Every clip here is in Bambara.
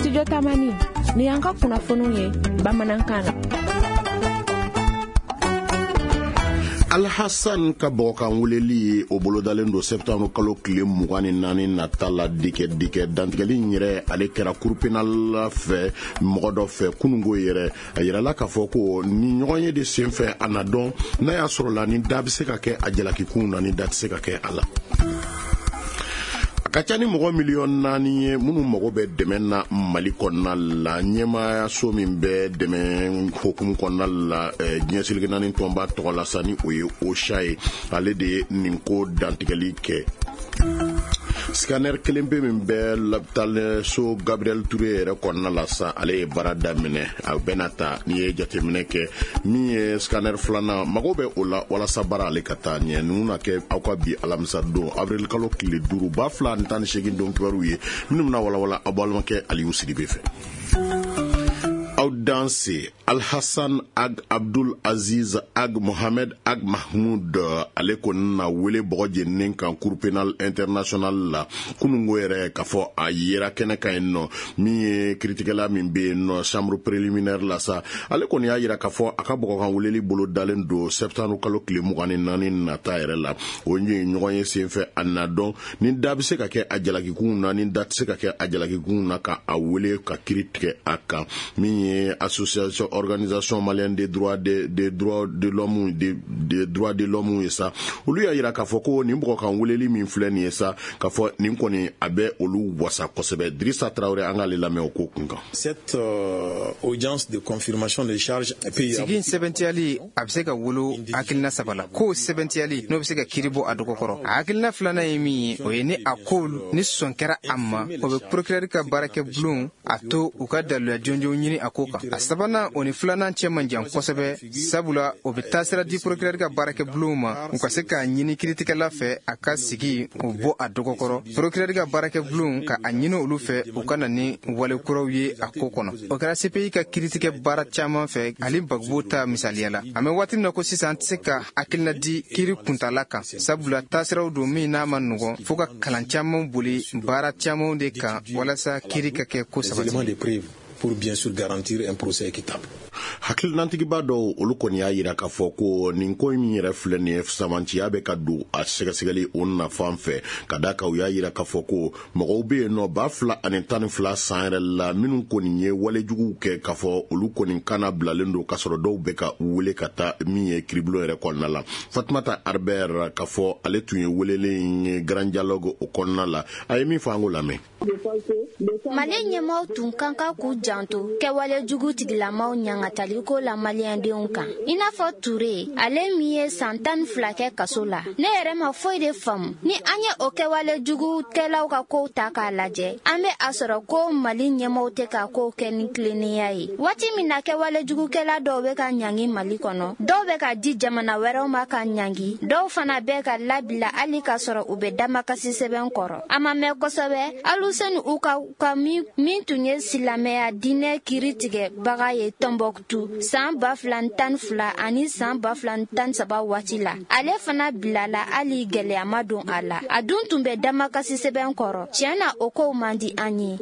Studio Tamani ni yanka kunnafoniw ye bamanankan na. Alhassan ka bɔ kan weleli o bolodalen do septembre kalo tile 24 natala dike dantigɛli yɛrɛ ale kɛra kurupinal fɛ mɔgɔ dɔ fɛ kunungo yɛrɛ a yirala k'a fɔ ko ni ɲɔgɔn ye de senfɛ a na dɔn n'a y'a sɔrɔ la ni da bɛ se ka kɛ a jalakikun na ni da tɛ se ka kɛ a la. A ka ca ni mɔgɔ miliyɔn 4 ye minnu mago bɛ dɛmɛ na Mali kɔnɔna la ɲɛmaayaso min bɛ dɛmɛ hukumu kɔnɔna la diɲɛsilige naani tɔnba tɔgɔ la sa ni o ye OCHA ye ale de ye nin ko dantigɛli kɛ. Scanner kelen pe min bɛ l'hôpital so Gabriel Touré yɛrɛ kɔnɔna la sa ale ye baara daminɛ a bɛna ta ni ye jateminɛ kɛ min ye scanner filanan mago bɛ o la walasa baara ale ka taa ɲɛ ninnu na kɛ aw ka bi alamisa don avril kalo tile 5 2018 don kibaru ye minnu bɛna walawala aw balimakɛ Aliyu Sidibe fɛ. Aw danse Alhassan Ag Abdul Aziz Ag Mohamed Ag Mahmoud ale kɔni na wele bɔgɔ jeninen kan Cour pénal international la kunungo yɛrɛ k'a fɔ a yera kɛnɛ kan yen nɔ min ye kiiritigɛla min bɛ yen nɔ chambre préliminaire la sa ale kɔni y'a yira k'a fɔ a ka bɔgɔ kan weleli bolo dalen do septembre kalo tile 24 nata yɛrɛ la o ye ɲɔgɔn ye senfɛ a na dɔn ni da bɛ se ka kɛ a jalakikun na ni da tɛ se ka kɛ a jalakikun na ka a wele ka kiiri tigɛ a kan min ye association organisation malienne des droits de l'homme ye sa olu y'a yira k'a fɔ ko nin bɔgɔ kan weleli min filɛ nin ye sa k'a fɔ nin kɔni a bɛ olu wasa kosɛbɛ Drissa Traoré an k'ale lamɛn o ko kunkan. Cette audience de confirmation de charge sigin sɛbɛntiyali a bɛ se ka wolo hakilina saba la ko sɛbɛntiyali n'o bɛ se ka kiiri bɔ a dɔgɔ kɔrɔ a hakilina filanan ye min ye o ye ni a ko ni sɔn kɛra a ma o bɛ procureur ka baarakɛ bulon a to u ka daluya jɔnjɔn ɲini a ko kan a sabanan o ni filanan cɛ man jan kosɛbɛ sabula o bɛ taa sira di procureur ka baarakɛ bulon ma u ka se k'a ɲini kiiritigɛla fɛ a ka sigi o bɔ a dɔgɔ kɔrɔ procureur ka baarakɛ bulon ka a ɲini olu fɛ u ka na ni wale kuraw ye a ko kɔnɔ o kɛra CPI ka kiiritigɛ baara caman fɛ Ali Bagbo ta misaliya la a mɛ waati min na ko sisan tɛ se ka hakilina di kiiri kuntala kan sabula taasiraw don min n'a ma nɔgɔn fo ka kalan caman boli baara caman de kan walasa kiiri ka kɛ ko sabati pour bien sûr garantir un procès équitable. Hakilinantigiba dɔw olu kɔni y'a yira k'a fɔ ko nin ko min yɛrɛ filɛ nin ye samanciya bɛ ka don a sɛgɛsɛgɛli o nafan fɛ ka da kan u y'a yira k'a fɔ ko mɔgɔw bɛ yen nɔ 2012 san yɛrɛ la minnu kɔni ye walejuguw kɛ k'a fɔ olu kɔni kana bilalen don k'a sɔrɔ dɔw bɛ ka wele ka taa min ye kiiribulon yɛrɛ kɔnɔna la Fatumata Arbert k'a fɔ ale tun ye welelen ye grand dialogue o kɔnɔna la a ye min fɔ an k'o lamɛn. Mali ɲɛmaaw tun kan ka k'u janto kɛwale jugu tigilamaw ɲangatali ko la maliyɛndenw kan i n'a fɔ Touré ale min ye san 12 kɛ kaso la ne yɛrɛ ma foyi de faamu ni an ye o kɛwale jugu kɛlaw ka kow ta k'a lajɛ an bɛ a sɔrɔ ko Mali ɲɛmaaw tɛ ka kow kɛ ni tilennenya ye waati min na kɛwale jugukɛla dɔw bɛ ka ɲangi Mali kɔnɔ dɔw bɛ ka di jamana wɛrɛw ma ka ɲangi dɔw fana bɛ ka labila hali ka sɔrɔ u bɛ damakasi sɛbɛn kɔrɔ a ma mɛn kosɛbɛ aluseni u ka min tun ye silamɛya diinɛ kiiri tigɛ baga ye Tombouctou san 2012 ani san 2013 waati la ale fana bilala hali gɛlɛya ma don a la a dun tun bɛ damakasi sɛbɛn kɔrɔ tiɲɛna o kow man di an ye.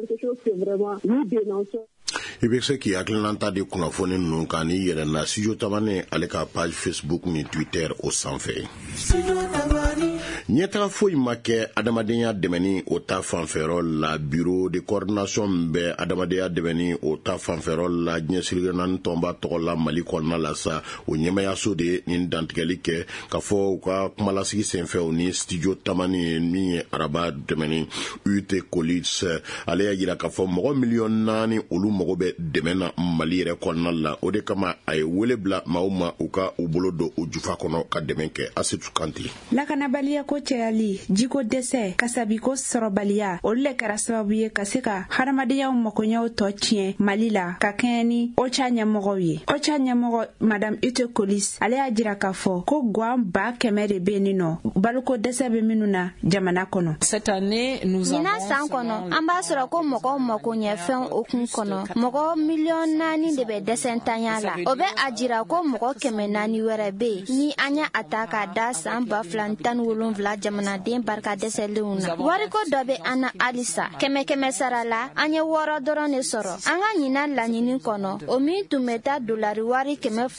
I bɛ se k'i hakilinanta di kunnafoni ninnu kan n'i yɛrɛ na Studio Tamani ale ka page Facebook ni Twitter o sanfɛ. Ɲɛtaga foyi ma kɛ adamadenya dɛmɛni o ta fanfɛyɔrɔ la bureau de coordination min bɛ adamadenya dɛmɛni o ta fanfɛyɔrɔ la diɲɛsilige naani tɔnba tɔgɔ la Mali kɔnɔna la sa o ɲɛmayaso de ye nin dantigɛli kɛ k'a fɔ u ka kumalasigi senfɛ o ni Studio Tamani min ye araba dɛmɛni UT Colis ale y'a yira k'a fɔ mɔgɔ miliyɔn 4 olu mago bɛ dɛmɛ na Mali yɛrɛ kɔnɔna la o de kama a ye wele bila maaw ma u ka u bolo don o jufa kɔnɔ ka dɛmɛ kɛ Asitu Kanti. Lakanabaliya ko cɛyali jiko dɛsɛ kasabiko sɔrɔbaliya olu le kɛra sababu ye ka se ka hadamadenyaw makoɲɛw tɔ tiɲɛ Mali la ka kɛɲɛ ni OCHA ɲɛmɔgɔw ye. OCHA ɲɛmɔgɔ Madame Ute Colis ale y'a jira k'a fɔ ko guan 100 de bɛ yen nɔ baloko dɛsɛ bɛ minnu na jamana kɔnɔ. Ɲinan san kɔnɔ an b'a sɔrɔ ko mɔgɔw makoɲɛfɛn okun kɔnɔ mɔgɔw mɔgɔ 4,000,000 de bɛ dɛsɛntanya la. O bɛ a jira ko mɔgɔ 400 wɛrɛ bɛ ni an y'a ta ka da san 2017 jamanaden barika dɛsɛlenw na. Wariko dɔ bɛ an na halisa. 100 sara la an ye 6 dɔrɔn de sɔrɔ. An ka ɲina laɲini kɔnɔ o min tun bɛ taa dolari wari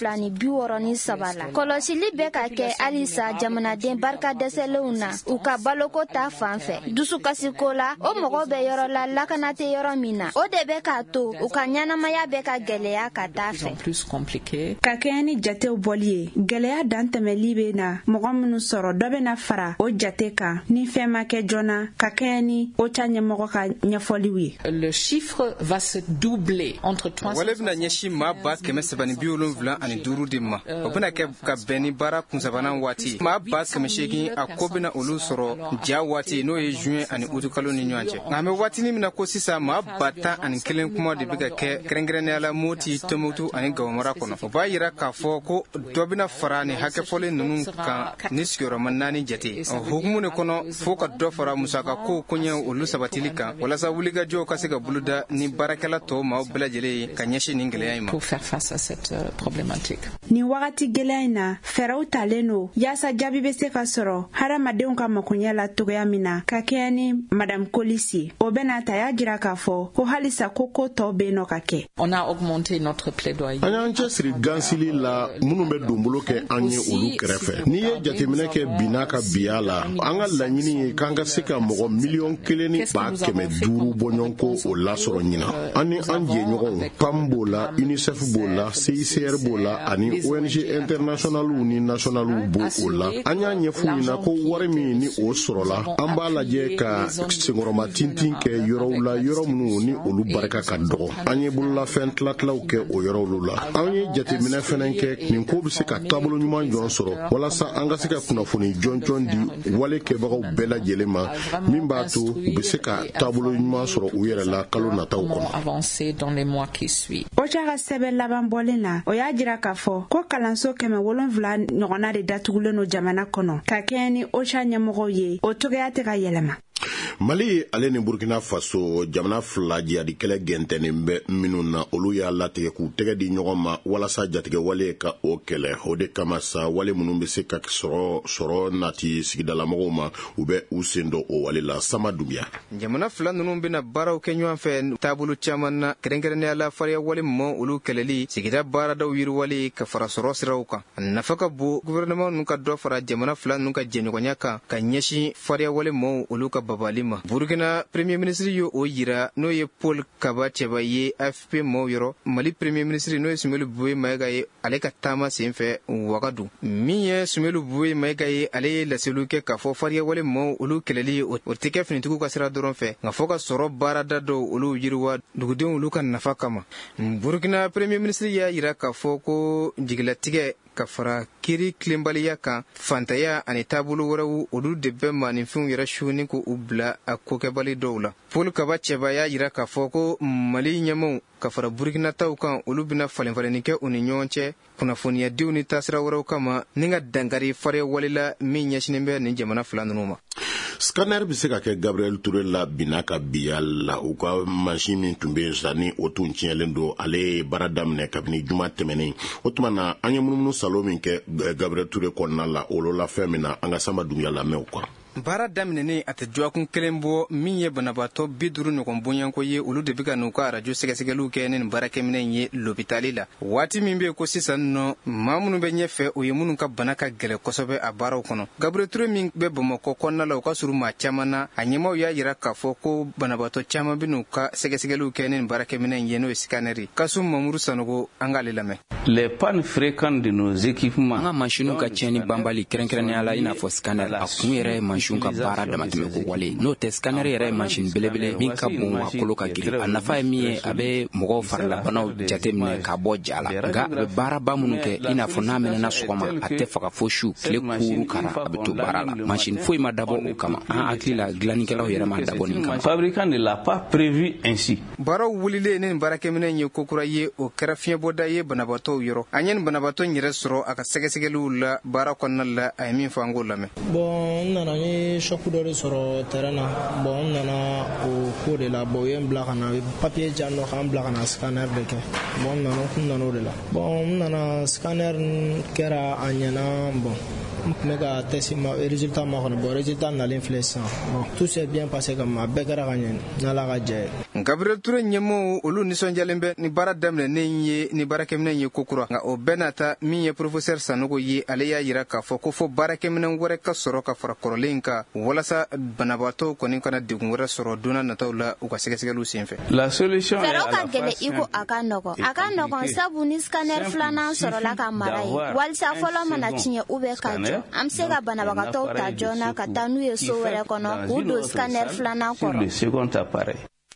263 la. Kɔlɔsili bɛ ka kɛ halisa jamanaden barika dɛsɛlenw na u ka baloko ta fan fɛ. Dusukasiko la o mɔgɔ bɛ yɔrɔ la lakana tɛ yɔrɔ min na. O de bɛ k'a to u ka ɲɛnamaya bɛ ka gɛlɛya ka taa fɛ. Ka kɛɲɛ ni jatew bɔli ye gɛlɛya dan tɛmɛli bɛ na mɔgɔ minnu sɔrɔ dɔ bɛ na fara o jate kan ni fɛn ma kɛ joona ka kɛɲɛ ni OCHA ɲɛmɔgɔ ka ɲɛfɔliw ye. Le chiffre va se doubler entre 300. Wale bɛna ɲɛsin maa 375 de ma. O bɛna kɛ ka bɛn ni baara kunsabanan waati. Maa 800 a ko bɛna olu sɔrɔ ja waati n'o ye juin ani août kalo ni ɲɔgɔn cɛ. Nka an bɛ waatinin min na ko sisan maa 10,001 kuma de bɛ ka kɛ kɛrɛnkɛrɛnnenya la Moti, Tɔnbukutu ani Gawamara kɔnɔ. O b'a yira k'a fɔ ko dɔ bɛna fara ni hakɛfɔlen ninnu kan ni sigiyɔrɔma 4 jate. O hukumu de kɔnɔ fo ka dɔ fara musaka ko koɲɛ olu sabatili kan walasa wulikajɔw ka se ka boloda ni baarakɛla tɔw maaw bɛɛ lajɛlen ye ka ɲɛsin nin gɛlɛya in ma. Pour faire face à cette problématique. Ni wagati gɛlɛya in na fɛɛrɛw talen don yaasa jaabi bɛ se ka sɔrɔ hadamadenw ka makoɲɛ la togoya min na ka kɛɲɛ ni Madame Kolisi. O bɛna ta y'a jira k'a fɔ ko halisa ko tɔw bɛ nɔ ka kɛ. On a augmenté notre plaidoyer. An y'an cɛsiri gansili la minnu bɛ donbolo kɛ an ye olu kɛrɛfɛ. N'i ye jateminɛ kɛ binna ka biya la an ka laɲini ye k'an ka se ka mɔgɔ 1,500,000 bɔ ɲɔgɔn ko o lasɔrɔ ɲina. An ni an jɛɲɔgɔnw PAM b'o la, UNICEF b'o la, CICR b'o la ani ONG internationalw ni nationalw b'o o la. An y'a ɲɛf'u ɲɛna ko wari min ni o sɔrɔla an b'a lajɛ ka senkɔrɔma tintin kɛ yɔrɔw la yɔrɔ minnu ni olu barika ka dɔgɔ. An ye bololafɛn tilatilaw kɛ o yɔrɔw la. An ye jateminɛ fɛnɛ kɛ nin ko bɛ se ka taabolo ɲuman jɔn sɔrɔ walasa an ka se ka kunnafoni jɔnjɔn di wale kɛbagaw bɛɛ lajɛlen ma min b'a to u bɛ se ka taabolo ɲuman sɔrɔ u yɛrɛ la kalo nataw kɔnɔ. OCHA ka sɛbɛn laban bɔlen na o y'a jira k'a fɔ ko kalanso 700 ɲɔgɔnna de datugulen no jamana kɔnɔ ka kɛɲɛ ni OCHA ɲɛmɔgɔw ye o togoya tɛ ka yɛlɛma. Mali ale ni Burkina Faso jamana fila jihadi kɛlɛ gɛntɛnen bɛ minnu na olu y'a latigɛ k'u tɛgɛ di ɲɔgɔn ma walasa jatigɛ wale ka o kɛlɛ. O de kama sa wale minnu bɛ se ka sɔrɔ nati sigidalamɔgɔw ma u bɛ u sen dɔ o wale la. Sama Dumbuya. Jamana fila ninnu bɛna baaraw kɛ ɲɔgɔn fɛ taabolo caman na kɛrɛnkɛrɛnnenya la fariya wale ma olu kɛlɛli sigida baaradaw yiriwale ka fara sɔrɔ siraw kan. A nafa ka bon gouvernement ninnu ka dɔ fara jamana fila ninnu ka jɛɲɔgɔnya kan ka ɲɛsin fariya wale ma olu ka babali ma. Burkina Premier Ministre yo o yira n'o ye Paul Kaba Cɛba ye AFP maaw yɔrɔ. Mali Premier Ministre n'o ye Sumelu Buwe Mayiga ye ale ka taama senfɛ Wagadu. Min ye Sumelu Buwe Mayiga ye ale ye laseliw kɛ k'a fɔ fariya wale maaw olu kɛlɛli o tɛ kɛ finitigiw ka sira dɔrɔn fɛ nka fɔ ka sɔrɔ baarada dɔw olu yiriwa dugudenw olu ka nafa kama. Burkina Premier Ministre y'a yira k'a fɔ ko jigilatigɛ ka fara kiri tilenbaliya kan fantaya ani taabolo wɛrɛw olu de bɛ maaninfɛnw yɛrɛ suuni k'u bila a kokɛbali dɔw la. Paul Kaba Cɛba y'a yira k'a fɔ ko Mali ɲɛmaw ka fara Burkinataw kan olu bɛna falenfalenni kɛ u ni ɲɔgɔn cɛ kunnafoniyadenw ni taasira wɛrɛw kama ni ka dankari fariya wale la min ɲɛsinen bɛ nin jamana fila ninnu ma. Scanner bɛ se ka kɛ Gabriel Touré la binna ka biya la u ka mansin min tun bɛ yen sa ni o tun tiɲɛlen don ale ye baara daminɛ kabini juma tɛmɛnen o tuma na an ye munumunu salo min kɛ Gabriel Touré kɔnɔna la olu la fɛn min na an ka Sama Dumbuya lamɛn o kɔrɔ. Baara daminɛnen a tɛ jɔkun kelen bɔ min ye banabaatɔ 50 ɲɔgɔn bonyanko ye olu de bɛ ka n'u ka arajo sɛgɛsɛgɛliw kɛ ni nin baarakɛminɛ ye lopitali la. Waati min bɛ yen ko sisan nɔ maa minnu bɛ ɲɛfɛ o ye minnu ka bana ka gɛlɛ kosɛbɛ a baaraw kɔnɔ. Gabriel Touré min bɛ Bamakɔ kɔnɔna la o ka surun maa caman na a ɲɛmaw y'a yira k'a fɔ ko banabaatɔ caman bɛ n'u ka sɛgɛsɛgɛliw kɛ ni nin baarakɛminɛ ye n'o ye scanner ye. Kasum Mamuru Sanogo an k'ale lamɛn. Les pannes fréquentes de nos équipements. An ka mansinuw ka tiɲɛni banbali kɛrɛnkɛrɛnnenya la i n'a fɔ scanner a kun yɛrɛ ye mansinuw ka baara damatɛmɛ ko wale n'o tɛ scanner yɛrɛ ye mansin belebele min ka bon a kolo ka girin a nafa ye min ye a bɛ mɔgɔw farilabanaw jateminɛ ka bɔ ja la nka a bɛ baaraba minnu kɛ i n'a fɔ n'a mɛnɛna sɔgɔma a tɛ faga fo su tile kuuru kara a bɛ to baara la mansin foyi ma dabɔ o kama an hakili la dilannikɛlaw yɛrɛ ma dabɔ nin kama. Fabricant ne l'a pas prévu ainsi. Baaraw wulilen ni nin baarakɛminɛ ye kokura ye o kɛra fiɲɛbɔda ye banabaatɔw yɔrɔ an ye nin banabaatɔ yɛrɛ sɔrɔ a ka sɛgɛsɛgɛliw la baara kɔnɔna la a ye min fɔ an k'o lamɛn. Bon n nana n ye ye choc dɔ de sɔrɔ terrain na bon n nana o ko de la bon u ye n bila ka na papier jan dɔ k'an bila ka na scanner de kɛ bon n nana o de la bon n nana scanner kɛra a ɲɛna bon n tun bɛ ka test résultat ma kɔnɔ bon résultat nalen filɛ sisan bon tout s'est bien passé comme a bɛɛ kɛra ka ɲɛ n'Ala ka jɛ ye. Gabriel Touré ɲɛmɔgɔw olu nisɔndiyalen bɛ ni baara daminɛnen ye ni baarakɛminɛn ye kokura nka o bɛɛ n'a ta min ye professeur Sanogo ye ale y'a yira k'a fɔ ko fɔ baarakɛminɛn wɛrɛ ka sɔrɔ ka fara kɔrɔlen kan walasa banabaatɔw kɔni kana degun wɛrɛ sɔrɔ donna nataw la u ka sɛgɛsɛgɛliw senfɛ. La solution est fɛɛrɛw ka gɛlɛ i ko a ka nɔgɔn sabu ni scanner filanan sɔrɔla ka mara ye walisa fɔlɔ mana tiɲɛ u bɛ ka jɔ an bɛ se ka banabagatɔw ta joona ka taa n'u ye so wɛrɛ kɔnɔ k'u don scanner filanan kɔrɔ.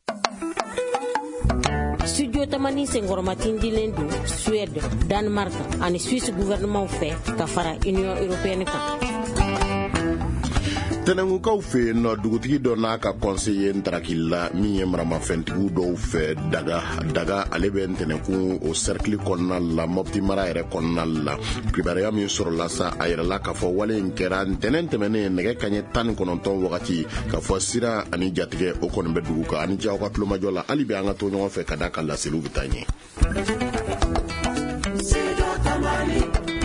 Studio Tamani Sengoroma tindilen do Suède, Danemark ani Suisse gouvernement fɛ ka fara Union Européenne kan. Tɛnɛngukaw fɛ yen nɔ dugutigi dɔ n'a ka conseiller ntarakila min ye maramafɛntigiw dɔw fɛ daga ale bɛ ntɛnɛnkun o cercle kɔnɔna la Mopti mara yɛrɛ kɔnɔna la kibaruya min sɔrɔla sa a yɛrɛla k'a fɔ wale in kɛra ntɛnɛn tɛmɛnen nɛgɛ kanɲɛ 19 wagati k'a fɔ sira ani jatigɛ o kɔni bɛ dugu kan ani jaw ka tulomajɔ la hali bi an ka to ɲɔgɔn fɛ ka da ka laseliw bɛ taa ɲɛ.